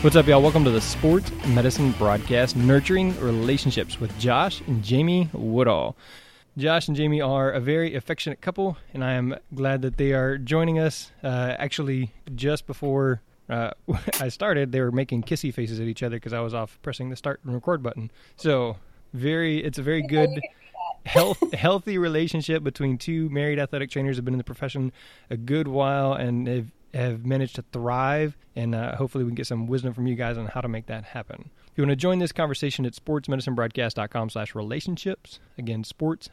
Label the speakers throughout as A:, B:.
A: What's up, y'all? Welcome to the Sports Medicine Broadcast, Nurturing Relationships with Josh and Jamie Woodall. Josh and Jamie are a very affectionate couple, and I am glad that they are joining us. Actually, just before I started, they were making kissy faces at each other because I was off pressing the start and record button. So, it's a very good, healthy relationship between two married athletic trainers who have been in the profession a good while and have managed to thrive, and hopefully we can get some wisdom from you guys on how to make that happen. If you want to join this conversation at sportsmedicinebroadcast.com/relationships. Again,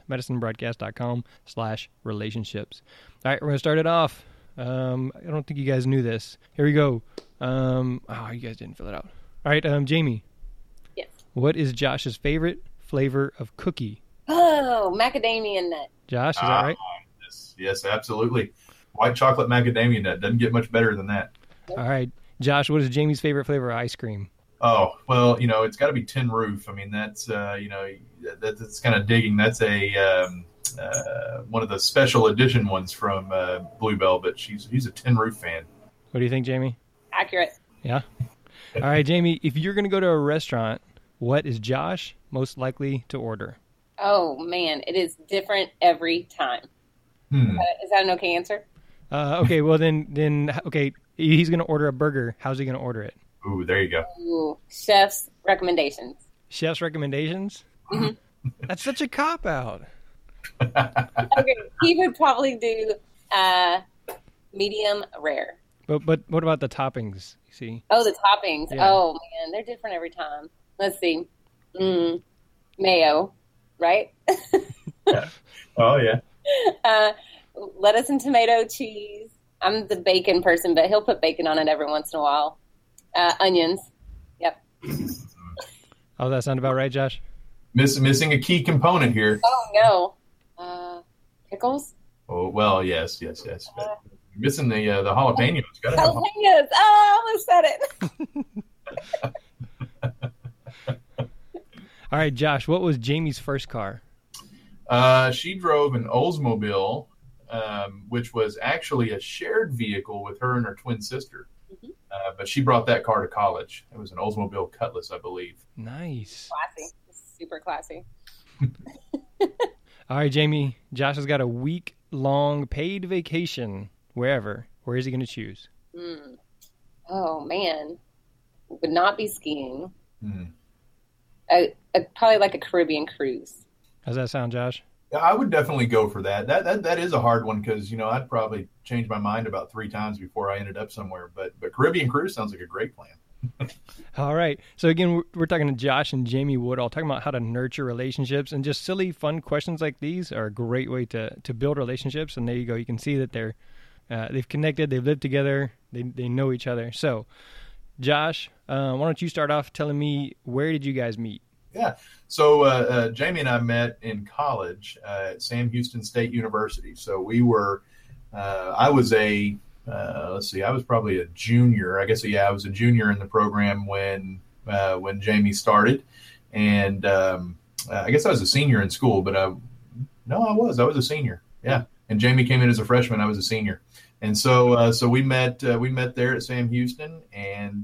A: sportsmedicinebroadcast.com/relationships. All right, we're going to start it off. I don't think you guys knew this. Here we go. You guys didn't fill it out. All right, Jamie.
B: Yes.
A: What is Josh's favorite flavor of cookie?
B: Oh, macadamia nut.
A: Josh, is that right?
C: Yes, absolutely. White chocolate macadamia nut. Doesn't get much better than that.
A: All right. Josh, what is Jamie's favorite flavor of ice cream?
C: Oh, well, it's got to be Tin Roof. I mean, that's, that's kind of digging. That's one of the special edition ones from Bluebell, but he's a Tin Roof fan.
A: What do you think, Jamie?
B: Accurate.
A: Yeah? All right, Jamie, if you're going to go to a restaurant, what is Josh most likely to order?
B: Oh, man, it is different every time. Is that an okay answer?
A: Okay, well then, he's going to order a burger. How's he going to order it?
C: Ooh, there you go.
B: Ooh, chef's recommendations.
A: Chef's recommendations?
B: Mm-hmm.
A: That's such a cop-out.
B: Okay, he would probably do medium rare.
A: But what about the toppings, you see?
B: Oh, the toppings.
A: Yeah.
B: Oh, man, they're different every time. Let's see. Mayo, right?
C: Oh, yeah.
B: Lettuce and tomato, cheese. I'm the bacon person, but he'll put bacon on it every once in a while. Onions. Yep.
A: Oh, that sound about right, Josh?
C: Missing a key component here.
B: Oh, no. Pickles?
C: Oh, well, yes. But missing the jalapenos.
B: Jalapenos. Oh, I almost said it.
A: All right, Josh, what was Jamie's first car?
C: She drove an Oldsmobile, which was actually a shared vehicle with her and her twin sister. Mm-hmm. But she brought that car to college. It was an Oldsmobile Cutlass, I believe.
A: Nice.
B: Classy. Super classy.
A: All right, Jamie, Josh has got a week-long paid vacation wherever. Where is he going to choose?
B: Oh, man. Would not be skiing.
C: Mm.
B: Probably like a Caribbean cruise.
A: How's that sound, Josh?
C: Yeah, I would definitely go for that. That is a hard one because, I'd probably change my mind about 3 times before I ended up somewhere. But Caribbean cruise sounds like a great plan.
A: All right. So, again, we're talking to Josh and Jamie Woodall, talking about how to nurture relationships. And just silly, fun questions like these are a great way to build relationships. And there you go. You can see that they've connected. They've lived together. They know each other. So, Josh, why don't you start off telling me, where did you guys meet?
C: Yeah. So Jamie and I met in college at Sam Houston State University. So we were, I was I was probably a junior. I guess, I was a junior in the program when Jamie started. And I guess I was a senior in school, but I was a senior. Yeah. And Jamie came in as a freshman. I was a senior. And so we met there at Sam Houston, and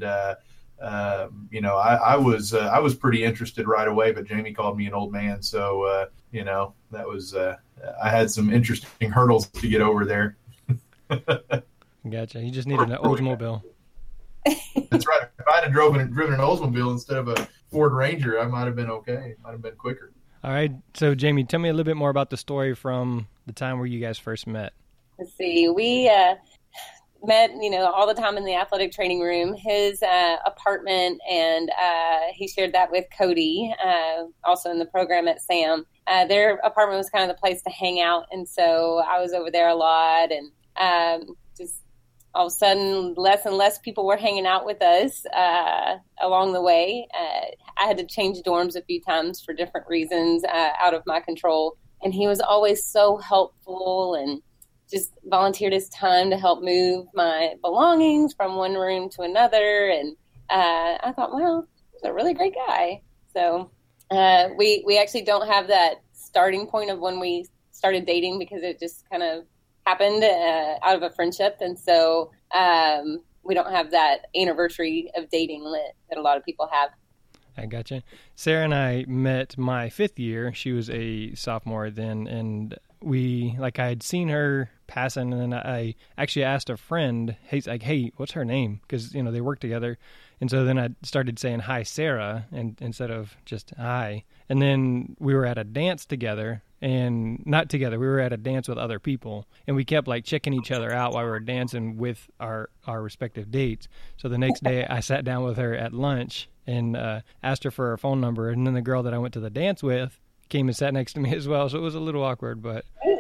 C: I was pretty interested right away, but Jamie called me an old man. So, that was, I had some interesting hurdles to get over there.
A: Gotcha. You just needed an Oldsmobile.
C: That's right. If I had driven an Oldsmobile instead of a Ford Ranger, I might have been okay. Might have been quicker.
A: All right. So, Jamie, tell me a little bit more about the story from the time where you guys first met.
B: Let's see. We met, all the time in the athletic training room, his apartment, and he shared that with Cody, also in the program at Sam. Their apartment was kind of the place to hang out, and so I was over there a lot, and just all of a sudden, less and less people were hanging out with us along the way. I had to change dorms a few times for different reasons out of my control, and he was always so helpful and just volunteered his time to help move my belongings from one room to another. And I thought, well, he's a really great guy. So we actually don't have that starting point of when we started dating because it just kind of happened out of a friendship. And so we don't have that anniversary of dating that a lot of people have.
A: I gotcha. Sarah and I met my 5th year. She was a sophomore then, and I had seen her passing, and then I actually asked a friend, hey, what's her name? Because, they work together. And so then I started saying, hi, Sarah, and instead of just hi. And then we were at a dance together, and not together, we were at a dance with other people, and we kept checking each other out while we were dancing with our respective dates. So the next day I sat down with her at lunch and asked her for her phone number, and then the girl that I went to the dance with came and sat next to me as well, so it was a little awkward, but...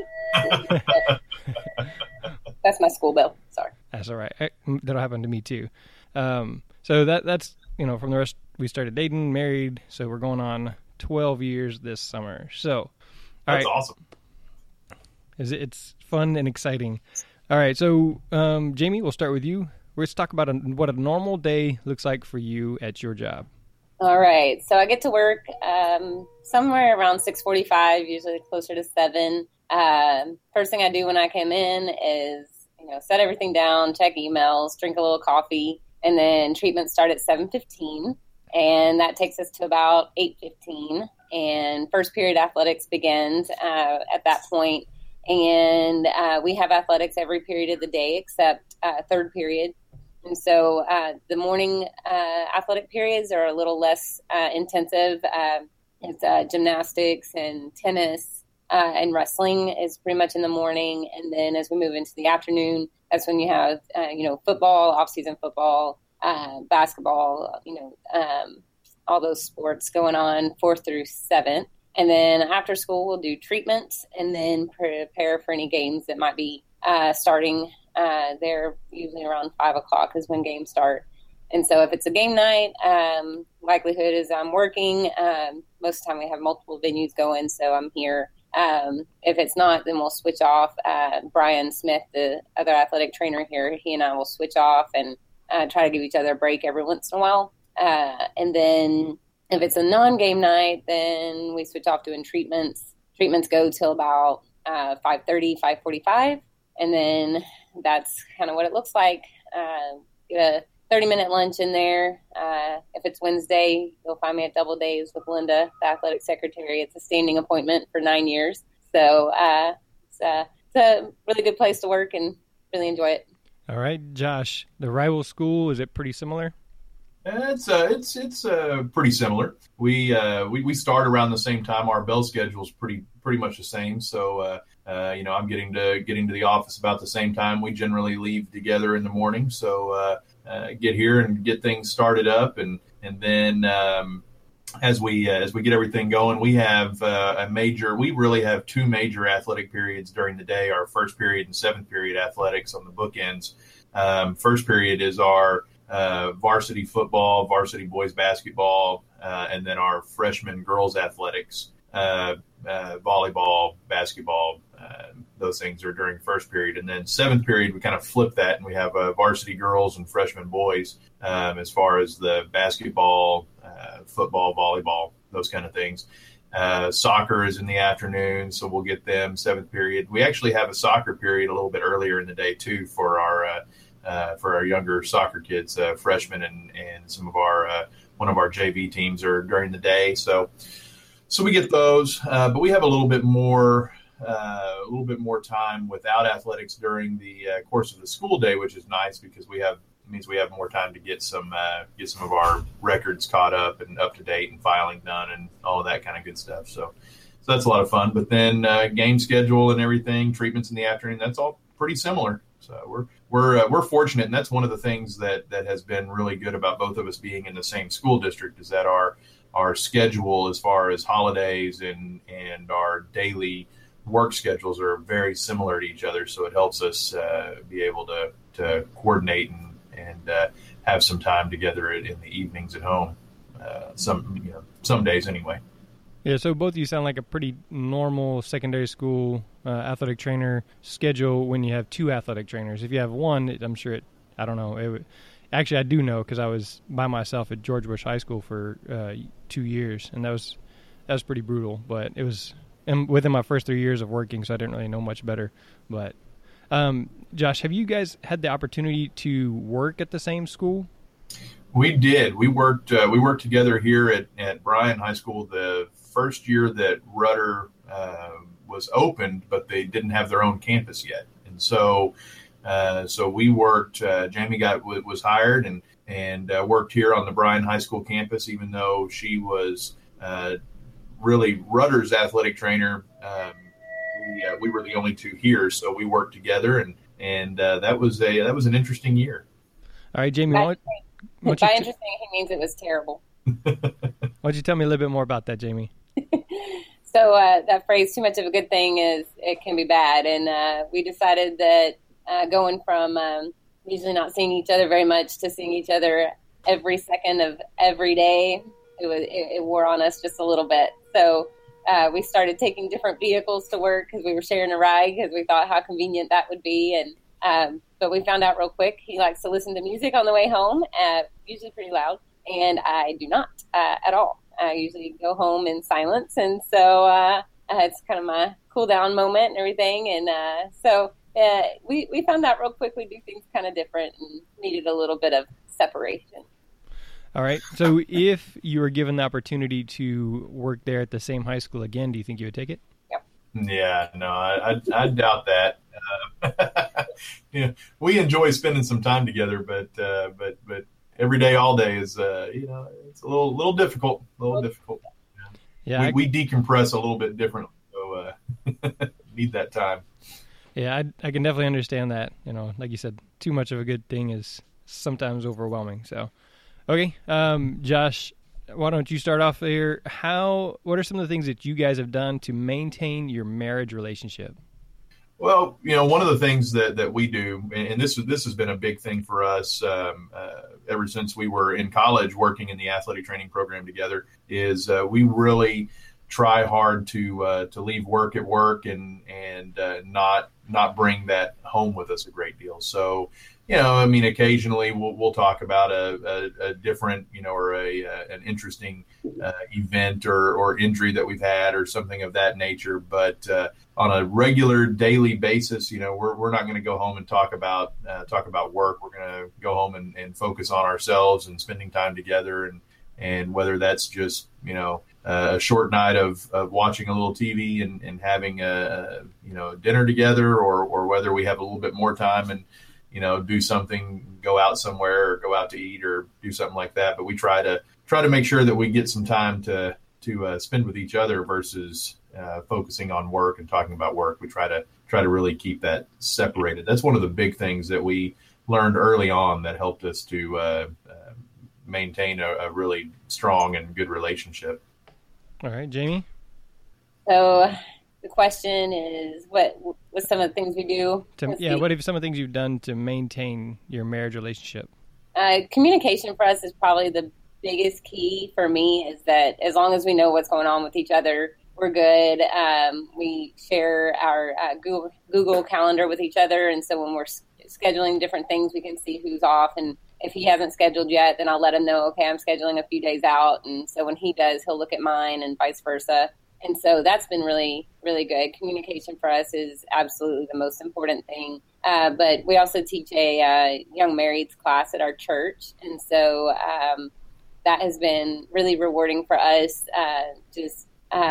B: That's my school bell. Sorry.
A: That's all right. That'll happen to me too. So that's from the rest, we started dating, married, so we're going on 12 years this summer. So,
C: that's awesome.
A: It's fun and exciting. All right, so Jamie, we'll start with you. Let's talk about what a normal day looks like for you at your job.
B: All right, so I get to work somewhere around 6:45, usually closer to 7. First thing I do when I come in is, set everything down, check emails, drink a little coffee, and then treatments start at 7:15, and that takes us to about 8:15, and first period athletics begins at that point, and we have athletics every period of the day except third period. And so the morning athletic periods are a little less intensive. It's gymnastics and tennis and wrestling is pretty much in the morning. And then as we move into the afternoon, that's when you have, football, off-season football, basketball, all those sports going on 4th through 7th. And then after school, we'll do treatments and then prepare for any games that might be starting. They're usually around 5 o'clock is when games start. And so if it's a game night, likelihood is I'm working. Most of the time we have multiple venues going, so I'm here. If it's not, then we'll switch off. Brian Smith, the other athletic trainer here, he and I will switch off and try to give each other a break every once in a while. And then if it's a non-game night, then we switch off doing treatments. Treatments go till about 5:30, 5:45. And then that's kind of what it looks like. Get a 30-minute lunch in there. If it's Wednesday, you'll find me at Double Days with Linda, the athletic secretary. It's a standing appointment for 9 years. So it's a really good place to work and really enjoy it.
A: All right, Josh, the rival school, is it pretty similar?
C: It's pretty similar. We start around the same time. Our bell schedule is pretty much the same. So I'm getting to the office about the same time. We generally leave together in the morning. So get here and get things started up, and then as we get everything going, we have we really have 2 major athletic periods during the day. Our first period and 7th period athletics on the bookends. First period is our varsity football, varsity boys basketball, and then our freshman girls athletics, volleyball, basketball. Those things are during first period. And then 7th period, we kind of flip that, and we have varsity girls and freshman boys as far as the basketball, football, volleyball, those kind of things. Soccer is in the afternoon, so we'll get them 7th period. We actually have a soccer period a little bit earlier in the day, too, for our younger soccer kids, freshmen, and some of our one of our JV teams are during the day. So we get those, but we have a little bit more time without athletics during the course of the school day, which is nice because means we have more time to get some of our records caught up and up to date and filing done and all of that kind of good stuff. So that's a lot of fun. But then game schedule and everything, treatments in the afternoon, that's all pretty similar. So we're fortunate, and that's one of the things that has been really good about both of us being in the same school district is that our schedule as far as holidays and our daily work schedules are very similar to each other. So it helps us be able to coordinate and have some time together in the evenings at home. Some days anyway.
A: Yeah, so both of you sound like a pretty normal secondary school athletic trainer schedule when you have 2 athletic trainers. If you have one, I'm sure I don't know. Actually, I do know because I was by myself at George Bush High School for 2 years, and that was pretty brutal. But it was within my first 3 years of working, so I didn't really know much better. But Josh, have you guys had the opportunity to work at the same school?
C: We did. We worked together here at Bryan High School the first year that Rudder was opened, but they didn't have their own campus yet. And so we worked. Jamie was hired and worked here on the Bryan High School campus, even though she was really Rudder's athletic trainer. We were the only two here, so we worked together, and that was an interesting year.
A: All right, Jamie.
B: By interesting, he means it was terrible.
A: Why don't you tell me a little bit more about that, Jamie?
B: So that phrase, too much of a good thing, it can be bad. And we decided that going from usually not seeing each other very much to seeing each other every second of every day, it wore on us just a little bit. So we started taking different vehicles to work because we were sharing a ride because we thought how convenient that would be. And but we found out real quick he likes to listen to music on the way home, usually pretty loud, and I do not at all. I usually go home in silence, and so it's kind of my cool down moment and everything. And so we found out real quick we do things kind of different and needed a little bit of separation.
A: All right. So if you were given the opportunity to work there at the same high school again, do you think you would take it?
C: Yeah, no, I doubt that. We enjoy spending some time together, but every day, all day is it's a little difficult.
A: Yeah,
C: we decompress a little bit differently, so need that time.
A: Yeah, I can definitely understand that. Like you said, too much of a good thing is sometimes overwhelming. So, okay, Josh, why don't you start off there? What are some of the things that you guys have done to maintain your marriage relationship?
C: Well, one of the things that we do, and this has been a big thing for us ever since we were in college working in the athletic training program together, is we really try hard to leave work at work and not bring that home with us a great deal. So, occasionally we'll talk about a different, or an interesting event or injury that we've had or something of that nature. But on a regular daily basis, we're not going to go home and talk about work. We're going to go home and focus on ourselves and spending time together. And whether that's just, a short night of watching a little TV and having a dinner together, or whether we have a little bit more time and, do something, go out somewhere or go out to eat or do something like that. But we try to make sure that we get some time to spend with each other versus focusing on work and talking about work. We try to really keep that separated. That's one of the big things that we learned early on that helped us to maintain a really strong and good relationship.
A: All right, Jamie.
B: So the question is, what some of the things we do?
A: What are some of the things you've done to maintain your marriage relationship?
B: Communication for us is probably the biggest key for me, is that as long as we know what's going on with each other, we're good. We share our Google Calendar with each other, and so when we're scheduling different things, we can see who's off. And if he hasn't scheduled yet, then I'll let him know, okay, I'm scheduling a few days out. And so when he does, he'll look at mine and vice versa. And so that's been really, really good. Communication for us is absolutely the most important thing. But we also teach a young marrieds class at our church. And so that has been really rewarding for us, just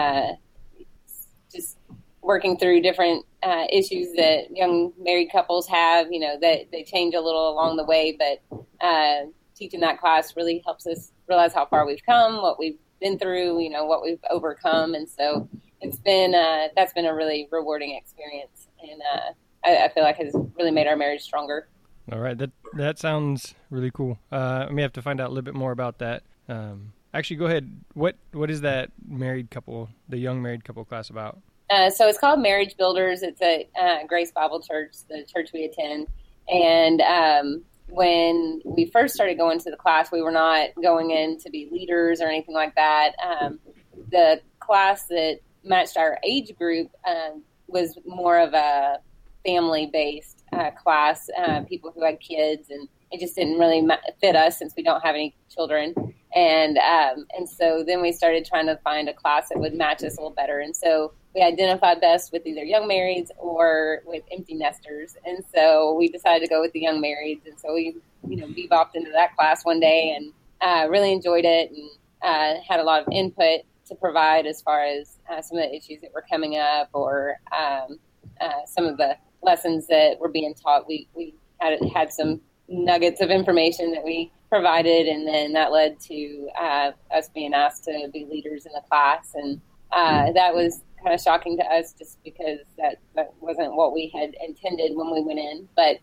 B: working through different issues that young married couples have, that they change a little along the way. But teaching that class really helps us realize how far we've come, what we've been through, what we've overcome. And so it's been, that's been a really rewarding experience. And I feel like has really made our marriage stronger.
A: All right. That sounds really cool. I may have to find out a little bit more about that. Actually, go ahead. What is that the young married couple class about?
B: So it's called Marriage Builders. It's at Grace Bible Church, the church we attend. And when we first started going to the class, we were not going in to be leaders or anything like that. The class that matched our age group was more of a family-based class, people who had kids, and it just didn't really fit us since we don't have any children. And so then we started trying to find a class that would match us a little better. And so we identified best with either young marrieds or with empty nesters. And so we decided to go with the young marrieds. And so we, bebopped into that class one day and really enjoyed it, and had a lot of input to provide as far as some of the issues that were coming up, or some of the lessons that were being taught. We had some nuggets of information that we provided, and then that led to us being asked to be leaders in the class. And that was kind of shocking to us, just because that wasn't what we had intended when we went in. But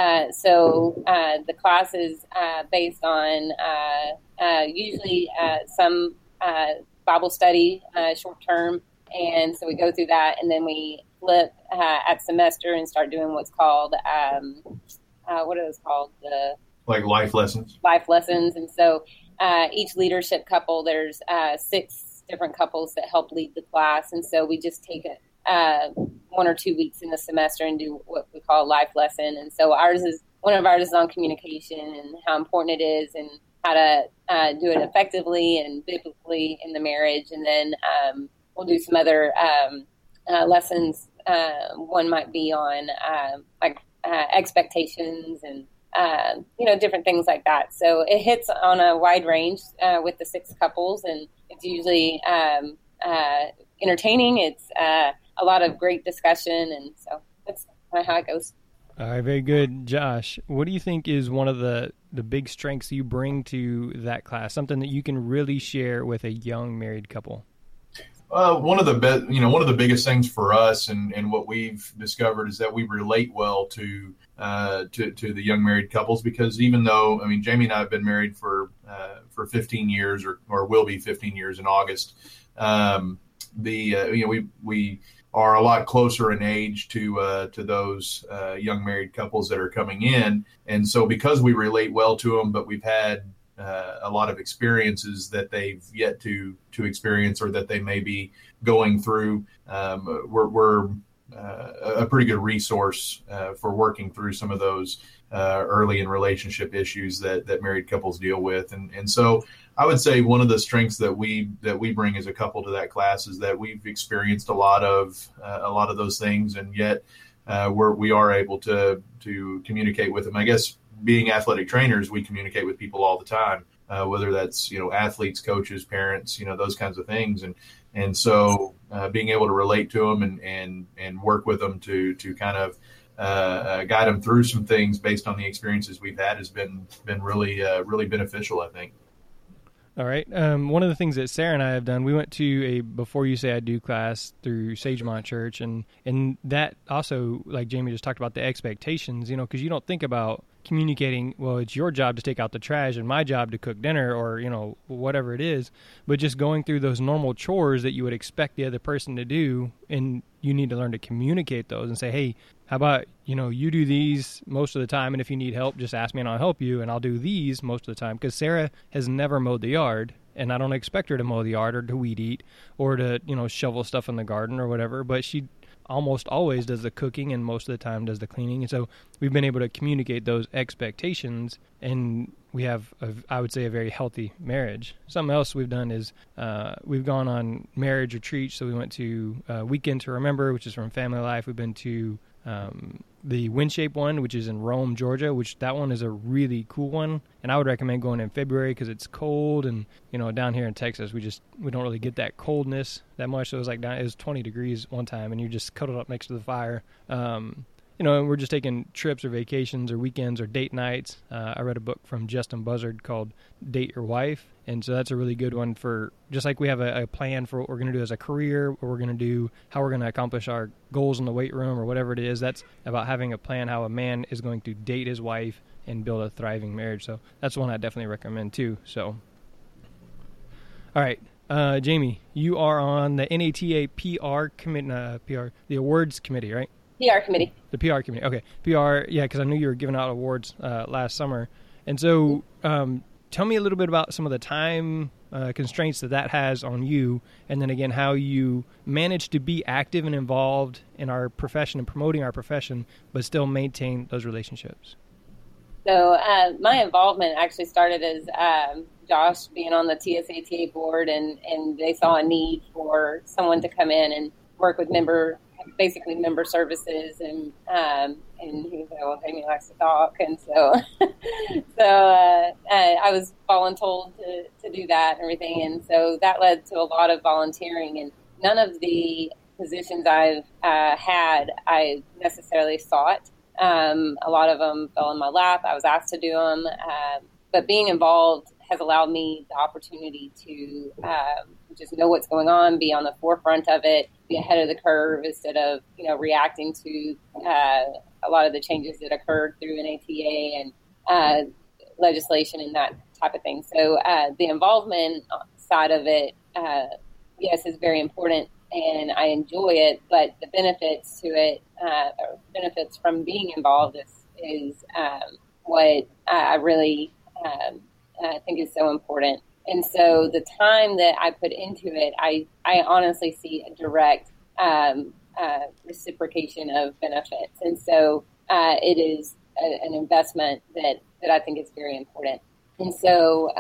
B: so the class is based on usually some Bible study short term. And so we go through that, and then we flip at semester and start doing what's called, what are those called?
C: Like life lessons.
B: Life lessons. And so each leadership couple, there's 6 different couples that help lead the class. And so we just take 1 or 2 weeks in the semester and do what we call a life lesson. And so one of ours is on communication and how important it is, and how to do it effectively and biblically in the marriage. And then we'll do some other lessons. One might be on expectations and different things like that. So it hits on a wide range with the 6 couples, and it's usually entertaining. It's a lot of great discussion, and so that's kind of how it goes.
A: All right, very good. Josh, what do you think is one of the big strengths you bring to that class, something that you can really share with a young married couple?
C: One of the biggest things for us, and what we've discovered, is that we relate well to the young married couples, because even though, Jamie and I have been married for 15 years, or will be 15 years in August, we are a lot closer in age to those young married couples that are coming in. And so because we relate well to them, but we've had a lot of experiences that they've yet to experience, or that they may be going through, we're a pretty good resource for working through some of those early in relationship issues that married couples deal with. And so I would say one of the strengths that we bring as a couple to that class is that we've experienced a lot of those things, and yet we are able to communicate with them. I guess being athletic trainers, we communicate with people all the time, whether that's athletes, coaches, parents, those kinds of things, and so being able to relate to them and work with them to kind of guide them through some things based on the experiences we've had has been really beneficial, I think.
A: All right. One of the things that Sarah and I have done, we went to a Before You Say I Do class through Sagemont Church, and that also, like Jamie just talked about, the expectations, because you don't think about communicating, well, it's your job to take out the trash and my job to cook dinner, or, whatever it is, but just going through those normal chores that you would expect the other person to do, and you need to learn to communicate those and say, hey, how about, you do these most of the time, and if you need help, just ask me and I'll help you, and I'll do these most of the time, because Sarah has never mowed the yard, and I don't expect her to mow the yard or to weed eat or to, shovel stuff in the garden or whatever, but she almost always does the cooking and most of the time does the cleaning. And so we've been able to communicate those expectations, and we have, I would say, a very healthy marriage. Something else we've done is we've gone on marriage retreats. So we went to Weekend to Remember, which is from Family Life. We've been to the WindShape one, which is in Rome, Georgia, which that one is a really cool one. And I would recommend going in February because it's cold, and, down here in Texas, we don't really get that coldness that much. So it was 20 degrees one time, and you're just cuddled up next to the fire. And we're just taking trips or vacations or weekends or date nights. I read a book from Justin Buzzard called Date Your Wife. And so that's a really good one for, just like we have a plan for what we're going to do as a career, what we're going to do, how we're going to accomplish our goals in the weight room or whatever it is. That's about having a plan how a man is going to date his wife and build a thriving marriage. So that's one I definitely recommend too. So, all right. Jamie, you are on the NATA PR committee, the awards committee, right?
B: PR committee.
A: The PR committee. Okay. PR, yeah, because I knew you were giving out awards last summer. And so tell me a little bit about some of the time constraints that has on you, and then again, how you manage to be active and involved in our profession and promoting our profession, but still maintain those relationships.
B: So my involvement actually started as Josh being on the TSATA board, and they saw a need for someone to come in and work with member services, and he was like, well, Jamie likes to talk, and so I was voluntold to do that and everything, and so that led to a lot of volunteering, and none of the positions I've had I necessarily sought. A lot of them fell in my lap. I was asked to do them, but being involved has allowed me the opportunity to just know what's going on, be on the forefront of it, be ahead of the curve instead of reacting to a lot of the changes that occurred through NATA and legislation and that type of thing. So the involvement side of it, yes, is very important, and I enjoy it. But the benefits to it, or benefits from being involved, is what I really think is so important. And so the time that I put into it, I honestly see a direct reciprocation of benefits. And so it is an investment that I think is very important. And so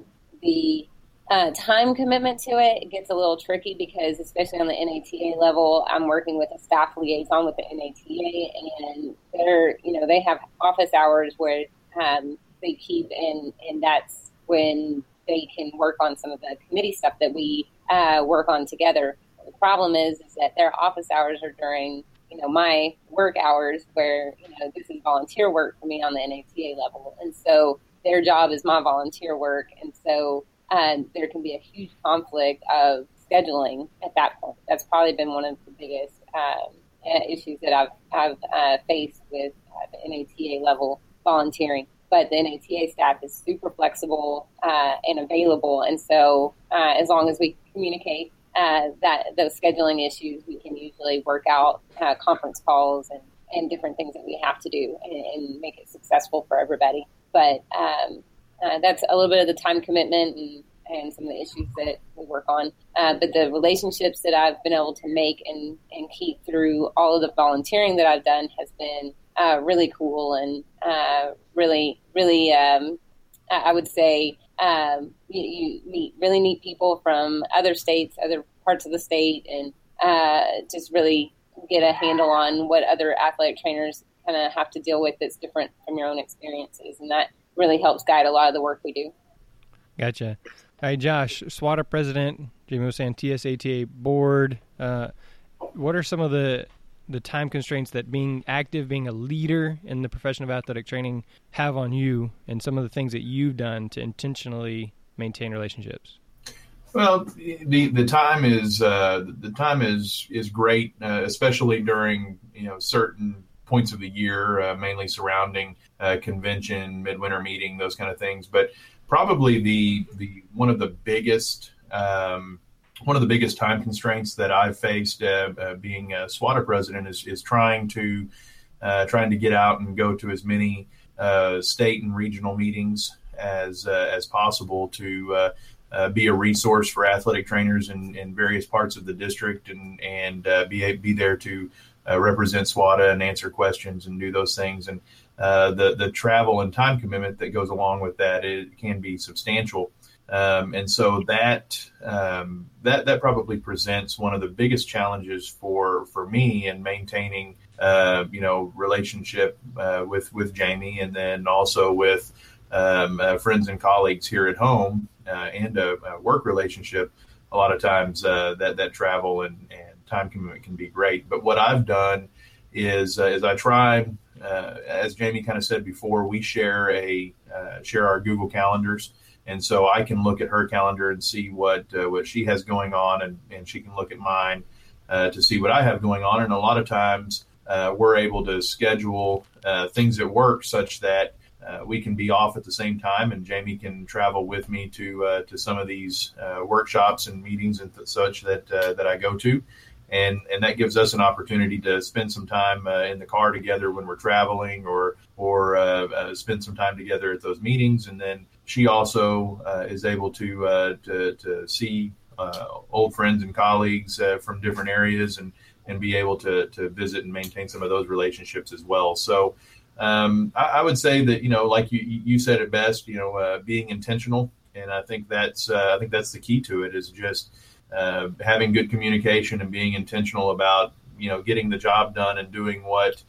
B: the time commitment to it gets a little tricky because, especially on the NATA level, I'm working with a staff liaison with the NATA, and they have office hours where they keep, and that's when they can work on some of the committee stuff that we work on together. The problem is that their office hours are during, my work hours, where, this is volunteer work for me on the NATA level. And so their job is my volunteer work. And so there can be a huge conflict of scheduling at that point. That's probably been one of the biggest issues that I've faced with the NATA level volunteering. But the NATA staff is super flexible and available. And so as long as we communicate those scheduling issues, we can usually work out conference calls and different things that we have to do and make it successful for everybody. But that's a little bit of the time commitment and some of the issues that we work on. But the relationships that I've been able to make and keep through all of the volunteering that I've done has been really cool, and really, I would say you meet really neat people from other states, other parts of the state, and just really get a handle on what other athletic trainers kind of have to deal with that's different from your own experiences, and that really helps guide a lot of the work we do.
A: Gotcha. All right, Josh, SWATA president, Jamie was saying TSATA board. What are some of the time constraints that being active, being a leader in the profession of athletic training have on you, and some of the things that you've done to intentionally maintain relationships?
C: Well, the time is great, especially during certain points of the year, mainly surrounding convention, midwinter meeting, those kind of things. But probably the one of the biggest time constraints that I've faced being a SWATA president is trying to get out and go to as many state and regional meetings as possible to be a resource for athletic trainers in various parts of the district and be there to represent SWATA and answer questions and do those things. And the travel and time commitment that goes along with that, it can be substantial. And so that probably presents one of the biggest challenges for me in maintaining, relationship with Jamie, and then also with friends and colleagues here at home, and a work relationship. A lot of times that travel and time commitment can be great. But what I've done is I try, as Jamie kind of said before, we share our Google calendars. And so I can look at her calendar and see what she has going on, and she can look at mine to see what I have going on. And a lot of times we're able to schedule things at work such that we can be off at the same time, and Jamie can travel with me to some of these workshops and meetings and such that I go to. And that gives us an opportunity to spend some time in the car together when we're traveling, or spend some time together at those meetings. And then she also is able to see old friends and colleagues from different areas and be able to visit and maintain some of those relationships as well. So I would say that, like you said it best, being intentional And I think that's the key to it, is just having good communication and being intentional about, getting the job done and doing what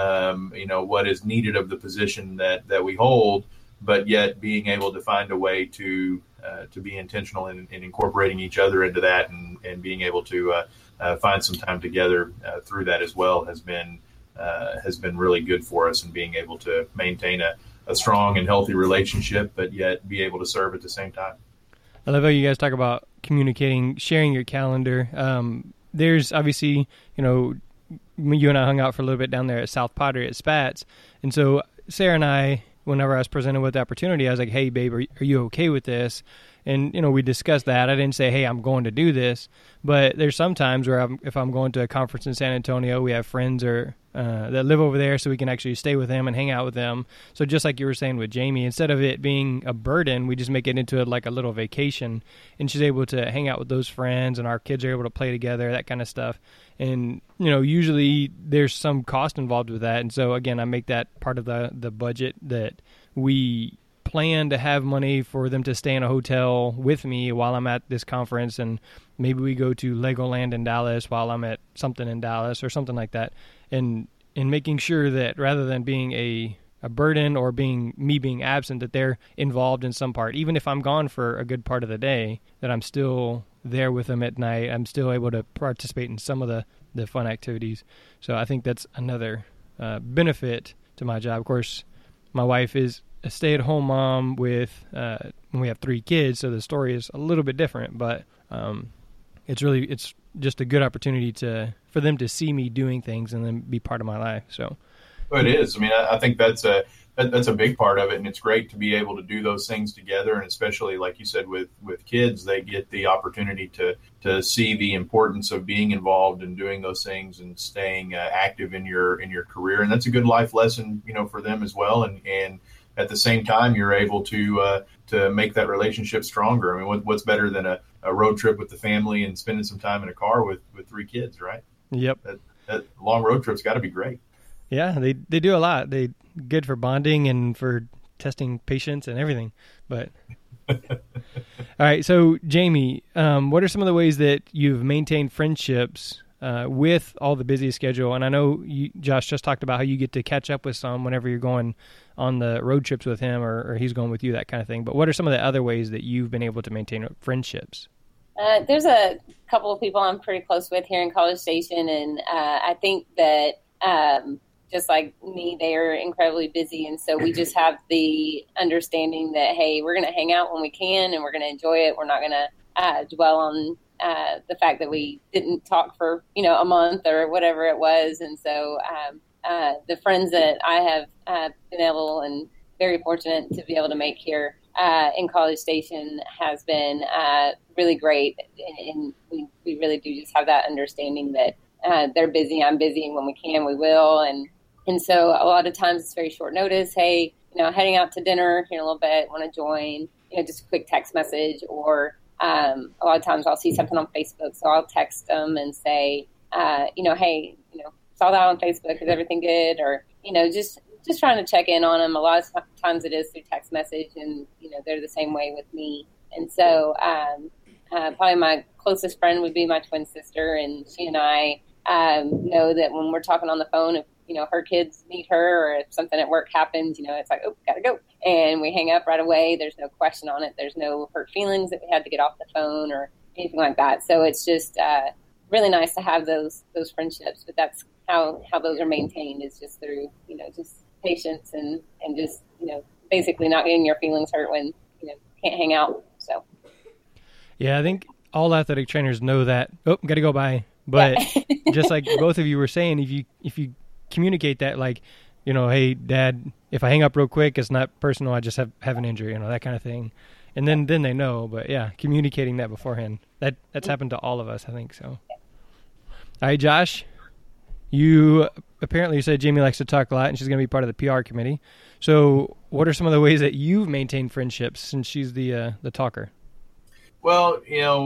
C: is needed of the position that we hold, but yet being able to find a way to be intentional in incorporating each other into that, and being able to find some time together through that as well has been really good for us, and being able to maintain a strong and healthy relationship, but yet be able to serve at the same time.
A: I love how you guys talk about communicating, sharing your calendar. There's obviously, you and I hung out for a little bit down there at South Pottery at Spats. And so Sarah and I, whenever I was presented with the opportunity, I was like, hey, babe, are you okay with this? And, we discussed that. I didn't say, hey, I'm going to do this. But there's some times where if I'm going to a conference in San Antonio, we have friends that live over there, so we can actually stay with them and hang out with them. So just like you were saying with Jamie, instead of it being a burden, we just make it into like a little vacation. And she's able to hang out with those friends, and our kids are able to play together, that kind of stuff. And, usually there's some cost involved with that. And so, again, I make that part of the budget, that we plan to have money for them to stay in a hotel with me while I'm at this conference, and maybe we go to Legoland in Dallas while I'm at something in Dallas or something like that, and making sure that rather than being a burden or being absent, that they're involved in some part, even if I'm gone for a good part of the day, that I'm still there with them at night. I'm still able to participate in some of the fun activities. So I think that's another benefit to my job. Of course, my wife is a stay-at-home mom with when we have 3 kids, so the story is a little bit different, but it's just a good opportunity for them to see me doing things and then be part of my life. So
C: well, it is. I mean, I think that's a big part of it, and it's great to be able to do those things together, and especially like you said with kids, they get the opportunity to see the importance of being involved and doing those things and staying active in your career, and that's a good life lesson, for them as well, and at the same time, you're able to make that relationship stronger. I mean, what's better than a road trip with the family and spending some time in a car with 3 kids, right?
A: Yep.
C: That long road trip's got to be great.
A: Yeah, they do a lot. They good for bonding and for testing patience and everything. But all right, so Jamie, what are some of the ways that you've maintained friendships with all the busy schedule? And I know Josh just talked about how you get to catch up with some whenever you're going on the road trips with him, or he's going with you, that kind of thing. But what are some of the other ways that you've been able to maintain friendships?
B: There's a couple of people I'm pretty close with here in College Station, and I think that just like me, they are incredibly busy, and so we just have the understanding that, hey, we're going to hang out when we can, and we're going to enjoy it. We're not going to dwell on the fact that we didn't talk for, a month or whatever it was. And so the friends that I have been able and very fortunate to be able to make here in College Station has been really great. And we really do just have that understanding that they're busy, I'm busy, and when we can, we will. And so a lot of times it's very short notice. Hey, heading out to dinner here in a little bit, want to join, just a quick text message, or a lot of times I'll see something on Facebook, so I'll text them and say, hey, saw that on Facebook. Is everything good? Or, just trying to check in on them. A lot of times it is through text message, and, they're the same way with me. And so probably my closest friend would be my twin sister, and she and I know that when we're talking on the phone, if her kids need her, or if something at work happens, it's like, oh, gotta go. And we hang up right away. There's no question on it. There's no hurt feelings that we had to get off the phone or anything like that. So it's just really nice to have those friendships, but that's how those are maintained, is just through, just patience and just, basically not getting your feelings hurt when, can't hang out. So. Yeah,
A: I think all athletic trainers know that. Oh, got to go by. But just like both of you were saying, if you communicate that, like, hey, Dad, if I hang up real quick, it's not personal. I just have an injury, that kind of thing. And then they know. But yeah, communicating that beforehand, that's happened to all of us, I think. So, all right, Josh, you apparently said Jamie likes to talk a lot, and she's going to be part of the PR committee. So, what are some of the ways that you've maintained friendships since she's the talker?
C: Well,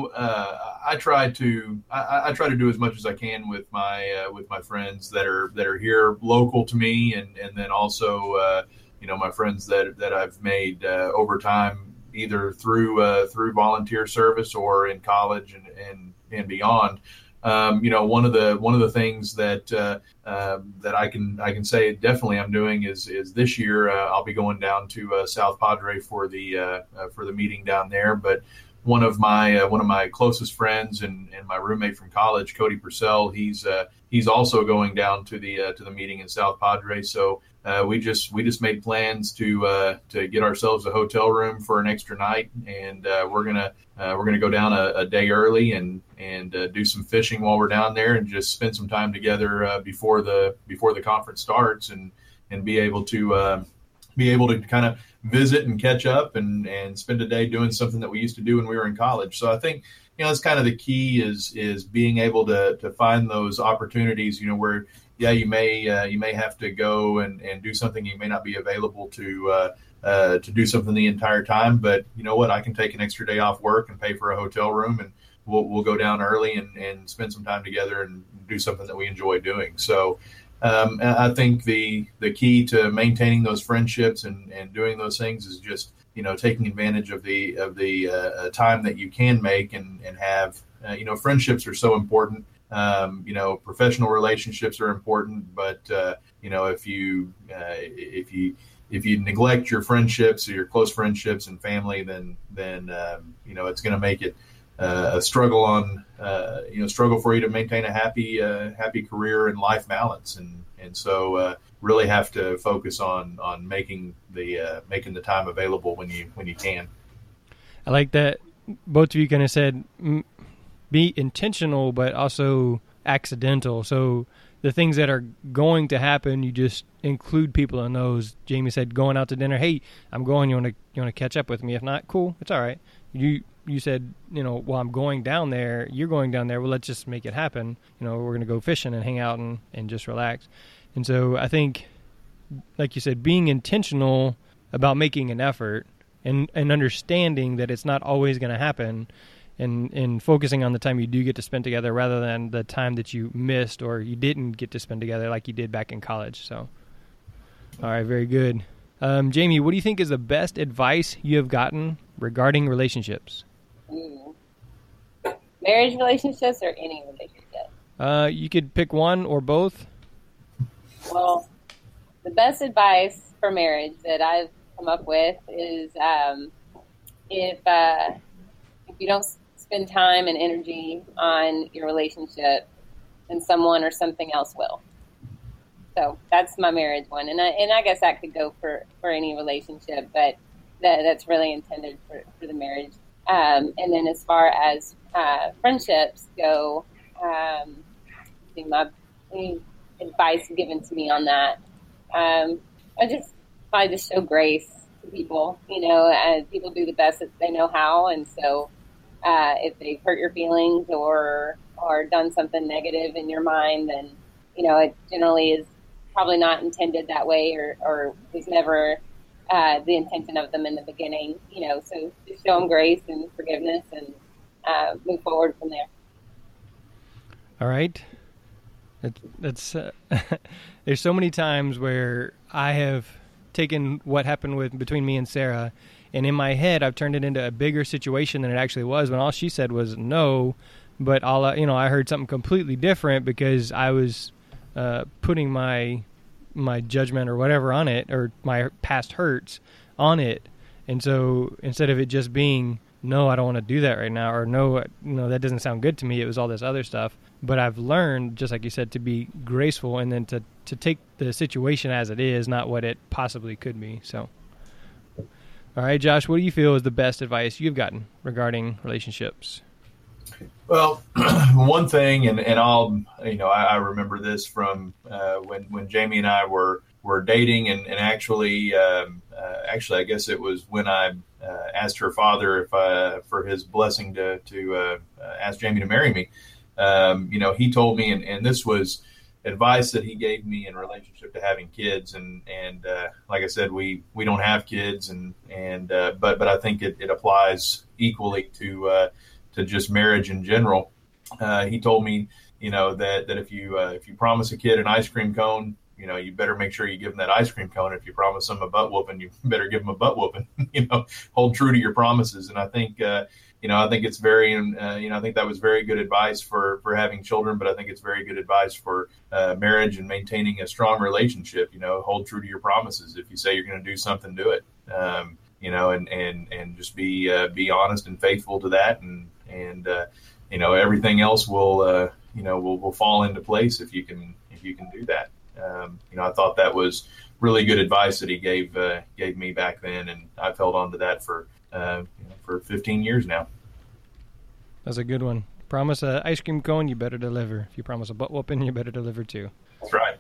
C: I try to do as much as I can with my friends that are here local to me, and then also my friends that I've made over time, either through volunteer service or in college and beyond. One of the things that I can say definitely I'm doing is this year I'll be going down to South Padre for the meeting down there. But one of my closest friends and my roommate from college, Cody Purcell, he's also going down to the meeting in South Padre. So we just made plans to get ourselves a hotel room for an extra night, and we're gonna go down a day early and do some fishing while we're down there, and just spend some time together before the conference starts, and be able to kind of visit and catch up and spend a day doing something that we used to do when we were in college. So I think that's kind of the key is being able to find those opportunities, where you may have to go and do something. You may not be available to do something the entire time, but you know what? I can take an extra day off work and pay for a hotel room, and we'll go down early and spend some time together and do something that we enjoy doing. So I think the key to maintaining those friendships and doing those things is just taking advantage of the time that you can make and have. Friendships are so important. Professional relationships are important, but if you neglect your friendships or your close friendships and family, then it's going to make it a struggle struggle for you to maintain a happy career and life balance, and so really have to focus on making the time available when you can.
A: I like that both of you kind of said be intentional, but also accidental. So the things that are going to happen, you just include people in those. Jamie said going out to dinner. Hey, I'm going. You want to catch up with me? If not, cool. It's all right. You said, well, I'm going down there. You're going down there. Well, let's just make it happen. We're going to go fishing and hang out and just relax. And so I think, like you said, being intentional about making an effort and understanding that it's not always going to happen, and focusing on the time you do get to spend together rather than the time that you missed or you didn't get to spend together like you did back in college. So, all right, very good. Jamie, what do you think is the best advice you have gotten regarding relationships?
B: Marriage relationships or any relationship?
A: You could pick one or both.
B: Well, the best advice for marriage that I've come up with is if you don't spend time and energy on your relationship, then someone or something else will. So that's my marriage one, and I guess that could go for any relationship, but that's really intended for the marriage. And then as far as friendships go, my advice given to me on that, I just show grace to people. People do the best that they know how, and so if they've hurt your feelings or done something negative in your mind, then it generally is probably not intended that way, or was never the intention of them in the beginning. So just show them grace and forgiveness and move forward from there.
A: All right. That's there's so many times where I have taken what happened between me and Sarah, and in my head I've turned it into a bigger situation than it actually was, when all she said was no, but I heard something completely different because I was putting my judgment or whatever on it, or my past hurts on it. And so instead of it just being, no, I don't want to do that right now, or no, that doesn't sound good to me, it was all this other stuff. But I've learned, just like you said, to be graceful and then to take the situation as it is, not what it possibly could be. So, all right, Josh, what do you feel is the best advice you've gotten regarding relationships?
C: Well, one thing, and I remember this from when Jamie and I were dating, and actually, I guess it was when I asked her father for his blessing to ask Jamie to marry me. He told me, and this was advice that he gave me in relationship to having kids, and like I said, we don't have kids, but I think it applies equally to just marriage in general. He told me, that if you promise a kid an ice cream cone, you better make sure you give them that ice cream cone. If you promise them a butt whooping, you better give them a butt whooping. Hold true to your promises. And I think, I think it's very, I think that was very good advice for having children, but I think it's very good advice for marriage and maintaining a strong relationship. Hold true to your promises. If you say you're going to do something, do it. And just be honest and faithful to that, and everything else will fall into place if you can do that. I thought that was really good advice that he gave me back then, and I've held on to that for 15 years now.
A: That's a good one. Promise an ice cream cone, you better deliver. If you promise a butt whooping, you better deliver too.
C: That's right.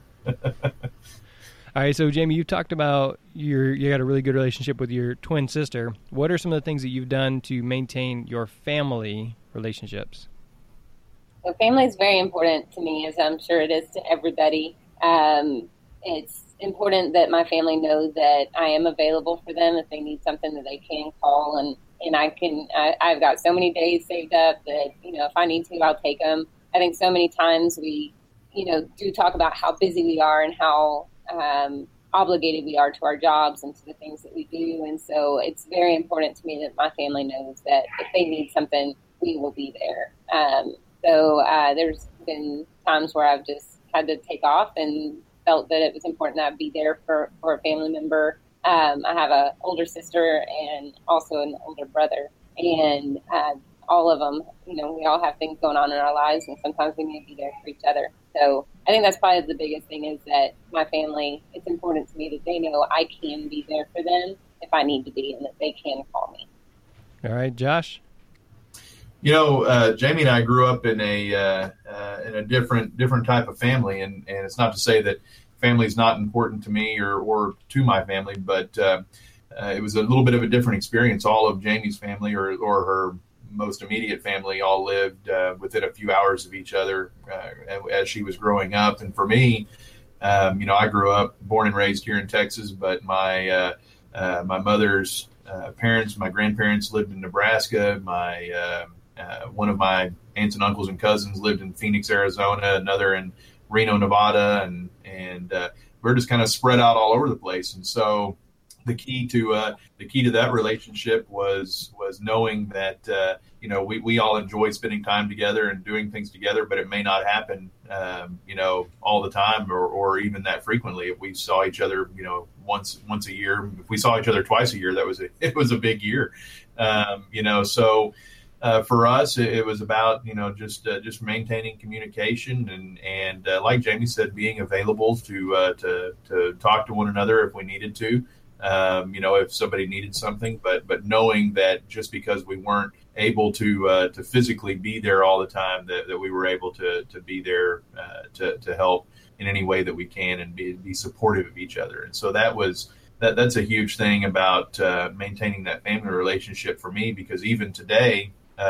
A: All right, so Jamie, you talked about you got a really good relationship with your twin sister. What are some of the things that you've done to maintain your family relationships?
B: So family is very important to me, as I'm sure it is to everybody. It's important that my family knows that I am available for them if they need something, that they can call, and I've got so many days saved up that, if I need to, I'll take them. I think so many times we, do talk about how busy we are and how obligated we are to our jobs and to the things that we do. And so it's very important to me that my family knows that if they need something, we will be there. So there's been times where I've just had to take off and felt that it was important that I be there for a family member. I have an older sister and also an older brother, and all of them, we all have things going on in our lives, and sometimes we need to be there for each other. So I think that's probably the biggest thing, is that my family, it's important to me that they know I can be there for them if I need to be, and that they can call me.
A: All right, Josh?
C: Jamie and I grew up in a different type of family, and it's not to say that family is not important to me or to my family, but it was a little bit of a different experience. All of Jamie's family or her most immediate family all lived within a few hours of each other as she was growing up. And for me, I grew up born and raised here in Texas, but my mother's parents, my grandparents lived in Nebraska. One of my aunts and uncles and cousins lived in Phoenix, Arizona, another in Reno, Nevada, and we're just kind of spread out all over the place. And so the key to that relationship was knowing that we all enjoy spending time together and doing things together, but it may not happen all the time or even that frequently. If we saw each other once a year, if we saw each other twice a year, it was a big year. So for us, it was about just maintaining communication and like Jamie said, being available to talk to one another if we needed to. If somebody needed something, but knowing that just because we weren't able to physically be there all the time, that we were able to be there to help in any way that we can and be supportive of each other. And so that's a huge thing about maintaining that family relationship for me, because even today,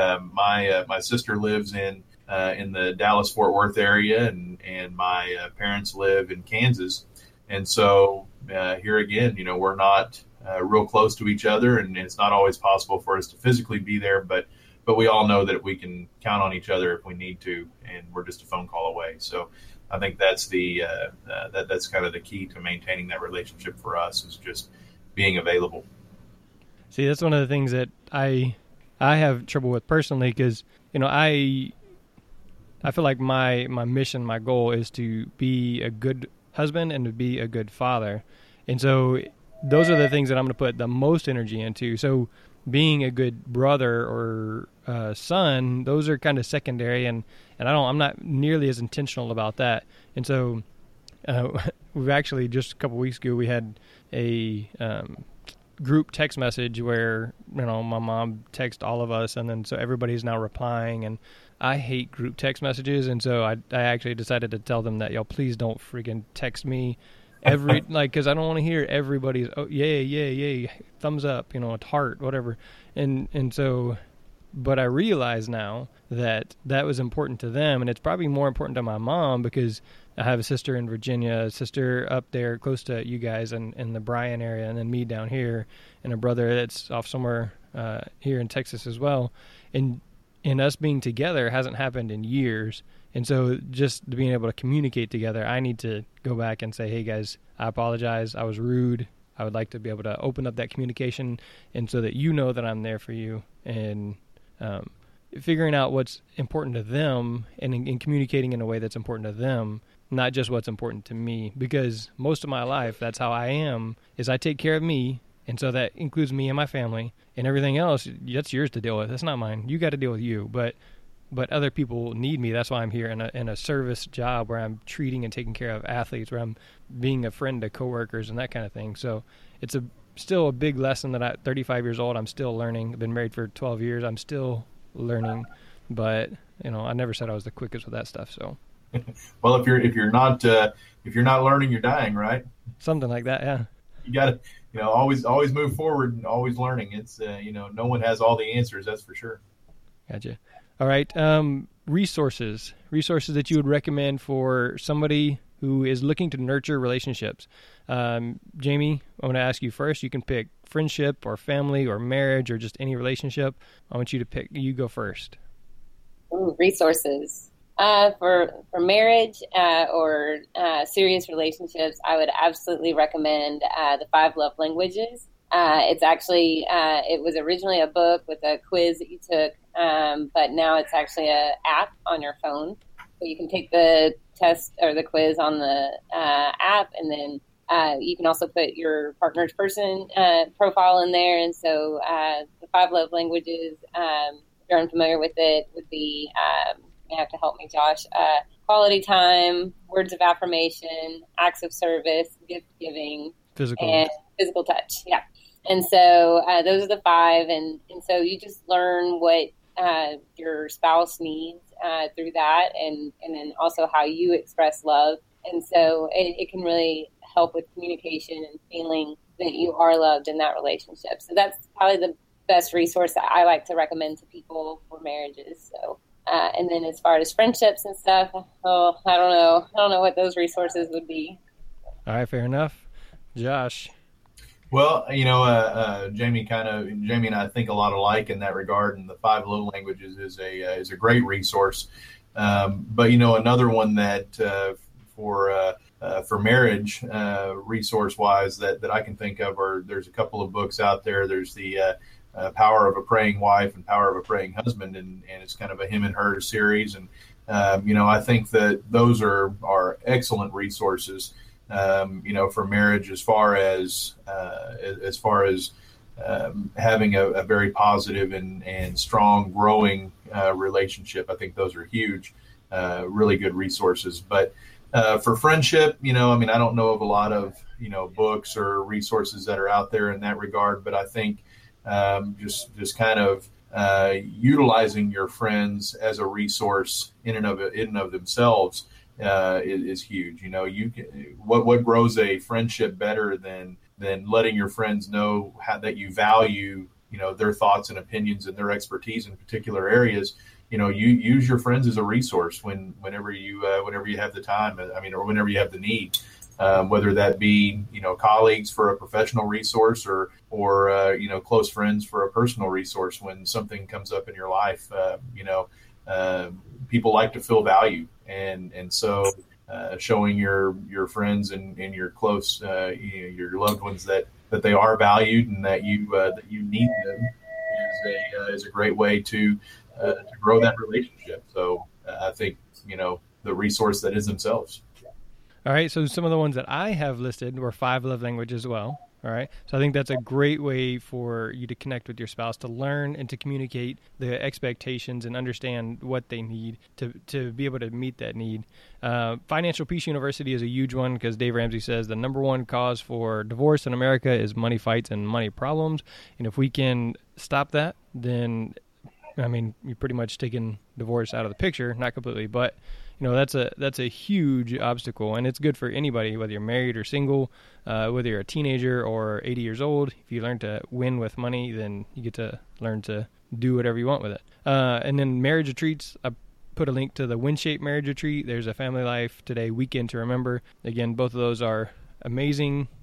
C: my sister lives in the Dallas-Fort Worth area, and my parents live in Kansas. And so here again, we're not real close to each other, and it's not always possible for us to physically be there, but we all know that we can count on each other if we need to, and we're just a phone call away. So I think that's that's kind of the key to maintaining that relationship for us, is just being available.
A: See, that's one of the things that I have trouble with personally, because I feel like my mission, my goal is to be a good husband and to be a good father. And so those are the things that I'm going to put the most energy into. So being a good brother or son, those are kind of secondary, and I'm not nearly as intentional about that. And so we've actually, just a couple weeks ago, we had a group text message where my mom texted all of us, and then so everybody's now replying. And I hate group text messages, and so I actually decided to tell them that, y'all, please don't freaking text me because I don't want to hear everybody's yay, thumbs up, a heart, whatever. And so, but I realize now that was important to them, and it's probably more important to my mom, because I have a sister in Virginia, a sister up there close to you guys in the Bryan area, and then me down here, and a brother that's off somewhere here in Texas as well. And and us being together hasn't happened in years. And so just being able to communicate together, I need to go back and say, hey guys, I apologize. I was rude. I would like to be able to open up that communication, and so that you know that I'm there for you, and figuring out what's important to them, and in communicating in a way that's important to them, not just what's important to me. Because most of my life, that's how I am, is I take care of me, and so that includes me and my family, and everything else, that's yours to deal with. That's not mine. You got to deal with you. But other people need me. That's why I'm here in a service job where I'm treating and taking care of athletes, where I'm being a friend to coworkers and that kind of thing. So it's still a big lesson that at 35 years old, I'm still learning. I've been married for 12 years. I'm still learning, but I never said I was the quickest with that stuff. So,
C: well, if you're not learning, you're dying, right?
A: Something like that. Yeah.
C: You got to, always move forward and always learning. It's, no one has all the answers. That's for sure.
A: Gotcha. All right. Resources that you would recommend for somebody who is looking to nurture relationships. Jamie, I want to ask you first. You can pick friendship or family or marriage or just any relationship. I want you to pick. You go first.
B: Ooh, resources. For marriage or serious relationships, I would absolutely recommend the 5 Love Languages. It's actually, it was originally a book with a quiz that you took, but now it's actually an app on your phone. So you can take the test or the quiz on the app, and then you can also put your partner's person profile in there. And so the 5 Love Languages, if you're unfamiliar with it, would be, you have to help me, Josh, quality time, words of affirmation, acts of service, gift giving, and physical touch. Yeah. And so those are the 5. And so you just learn what your spouse needs through that, and then also how you express love. And so it can really help with communication and feeling that you are loved in that relationship. So that's probably the best resource that I like to recommend to people for marriages. So, and then as far as friendships and stuff, I don't know. I don't know what those resources would be.
A: All right, fair enough. Josh.
C: Well, Jamie and I think a lot alike in that regard, and the 5 Love Languages is a great resource. But another one that for marriage, resource wise, that I can think of, there's a couple of books out there. There's the Power of a Praying Wife and Power of a Praying Husband, and it's kind of a him and her series. And I think that those are excellent resources. For marriage, as far as having a very positive and strong, growing relationship. I think those are huge, really good resources. But for friendship, I don't know of a lot of books or resources that are out there in that regard. But I think just kind of utilizing your friends as a resource in and of themselves is huge. What grows a friendship better than letting your friends know that you value, their thoughts and opinions and their expertise in particular areas. You use your friends as a resource whenever you have the time, or whenever you have the need, whether that be, colleagues for a professional resource or close friends for a personal resource. When something comes up in your life, people like to feel value. And so showing your friends and your close, your loved ones that they are valued and that you need them is a great way to grow that relationship. So I think, the resource that is themselves.
A: All right. So some of the ones that I have listed were 5 Love Languages as well. All right. So I think that's a great way for you to connect with your spouse, to learn and to communicate the expectations and understand what they need to be able to meet that need. Financial Peace University is a huge one because Dave Ramsey says the number one cause for divorce in America is money fights and money problems. And if we can stop that, then, you're pretty much taking divorce out of the picture, not completely, but that's a huge obstacle, and it's good for anybody, whether you're married or single, whether you're a teenager or 80 years old. If you learn to win with money, then you get to learn to do whatever you want with it. And then marriage retreats, I put a link to the WinShape Marriage Retreat. There's a Family Life Today Weekend to Remember. Again, both of those are amazing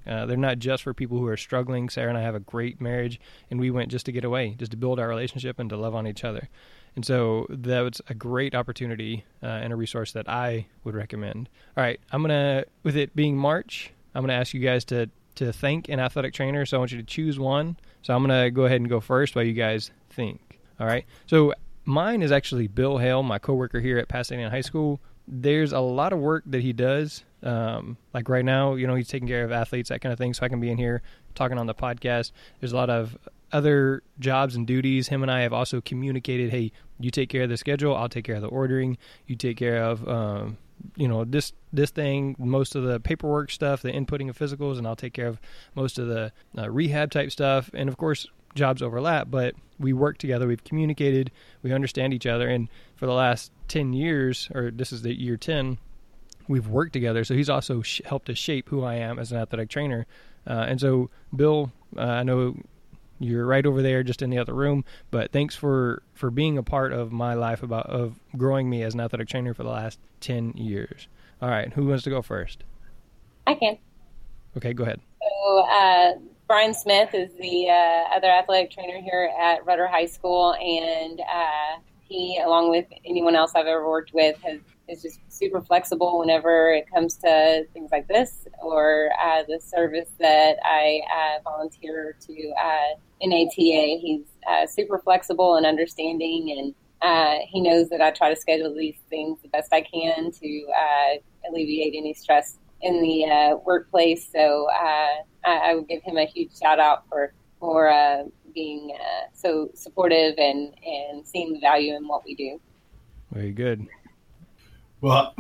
A: They're not just for people who are struggling. Sarah and I have a great marriage, and we went just to get away, just to build our relationship and to love on each other. And so that was a great opportunity and a resource that I would recommend. All right, with it being March, I'm going to ask you guys to thank an athletic trainer. So I want you to choose one. So I'm going to go ahead and go first while you guys think. All right. So mine is actually Bill Hale, my coworker here at Pasadena High School. There's a lot of work that he does. Like right now, he's taking care of athletes, that kind of thing. So I can be in here talking on the podcast. There's a lot of other jobs and duties. Him and I have also communicated, hey, you take care of the schedule, I'll take care of the ordering, you take care of this thing, most of the paperwork stuff, the inputting of physicals, and I'll take care of most of the rehab type stuff. And of course jobs overlap, but we work together, we've communicated, we understand each other, and for the last 10 years, or this is the year 10, we've worked together. So he's also helped to shape who I am as an athletic trainer. And so Bill, I know you're right over there just in the other room, but thanks for being a part of my life of growing me as an athletic trainer for the last 10 years. All right, who wants to go first?
B: I can.
A: Okay, go ahead.
B: So Brian Smith is the other athletic trainer here at Rudder High School, and he, along with anyone else I've ever worked with, is just super flexible whenever it comes to things like this or the service that I volunteer to NATA. He's super flexible and understanding, and he knows that I try to schedule these things the best I can to alleviate any stress in the workplace. So I would give him a huge shout out for being so supportive and seeing the value in what we do. Very
A: good.
C: Well,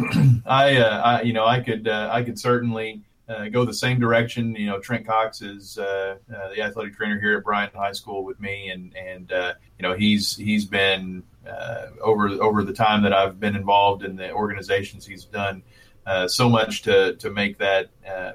C: I could certainly go the same direction. Trent Cox is the athletic trainer here at Bryant High School with me, and he's been over the time that I've been involved in the organizations, he's done so much to make that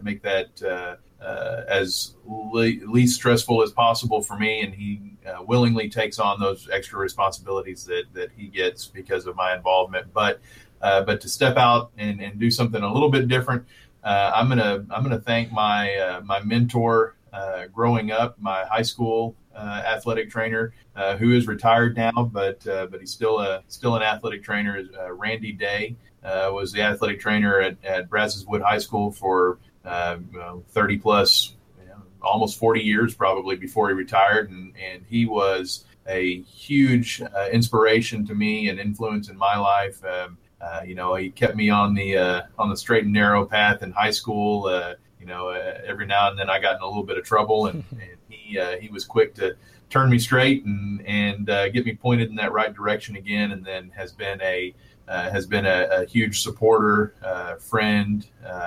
C: as least stressful as possible for me, and he willingly takes on those extra responsibilities that he gets because of my involvement. But to step out and do something a little bit different, I'm gonna thank my mentor growing up, my high school athletic trainer, who is retired now, but he's still an athletic trainer. Randy Day was the athletic trainer at Brazos Wood High School for 30 plus, almost 40 years probably before he retired, and he was a huge inspiration to me and influence in my life. He kept me on the straight and narrow path in high school. Every now and then I got in a little bit of trouble, and he was quick to turn me straight and get me pointed in that right direction again. And then has been a huge supporter, friend,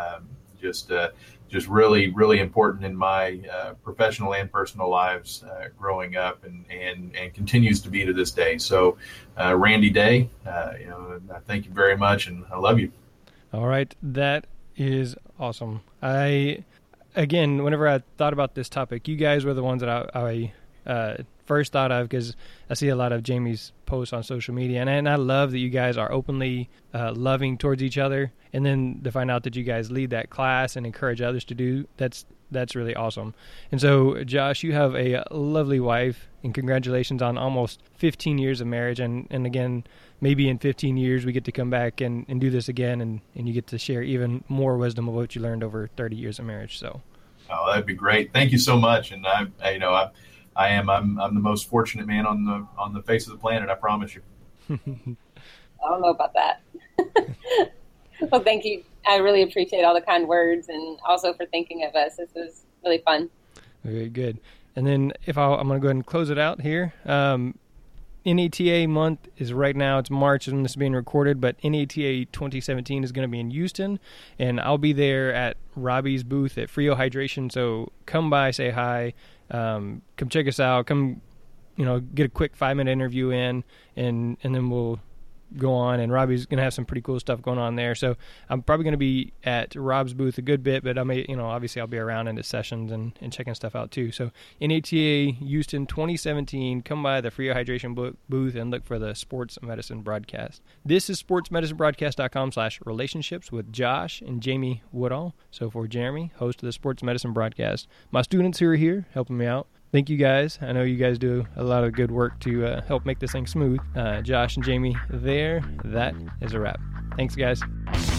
C: just really, really important in my professional and personal lives growing up, and continues to be to this day. So, Randy Day, I thank you very much, and I love you.
A: All right, that is awesome. Whenever I thought about this topic, you guys were the ones that I first thought of, because I see a lot of Jamie's posts on social media, and I love that you guys are openly loving towards each other, and then to find out that you guys lead that class and encourage others to do, that's really awesome. And so, Josh, you have a lovely wife, and congratulations on almost 15 years of marriage, and again, maybe in 15 years we get to come back and do this again, and you get to share even more wisdom of what you learned over 30 years of marriage. So,
C: that'd be great. Thank you so much, and I'm the most fortunate man on the face of the planet, I promise you.
B: I don't know about that. Well, thank you. I really appreciate all the kind words, and also for thinking of us. This was really fun.
A: Very good. And then I'm going to go ahead and close it out here. NATA month is right now. It's March when this is being recorded, but NATA 2017 is going to be in Houston, and I'll be there at Robbie's booth at Frio Hydration. So come by, say hi, come check us out. Come, get a quick 5-minute interview in, and then we'll go on, and Robbie's going to have some pretty cool stuff going on there. So I'm probably going to be at Rob's booth a good bit, but I may, obviously I'll be around into sessions and checking stuff out too. So NATA Houston 2017, come by the Free Hydration booth and look for the Sports Medicine Broadcast. This is sportsmedicinebroadcast.com/relationships with Josh and Jamie Woodall. So for Jeremy, host of the Sports Medicine Broadcast, my students who are here helping me out, thank you guys. I know you guys do a lot of good work to help make this thing smooth. Josh and Jamie there, that is a wrap. Thanks, guys.